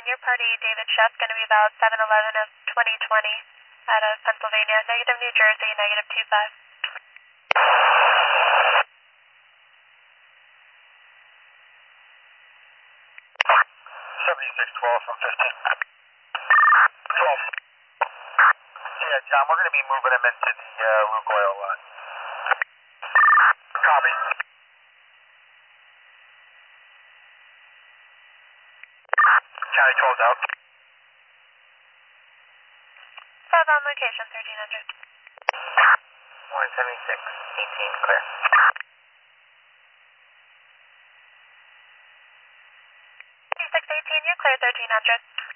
your party, David Chef, going to be about 7:11 of 2020 out of Pennsylvania, negative New Jersey, negative 25. 7612 from 15. 12. Yeah, John, we're going to be moving him into the Luke Oil line. Copy. County 12's out. 5 on location, 1300. 176, 18, clear. 2618, you're clear, 1300.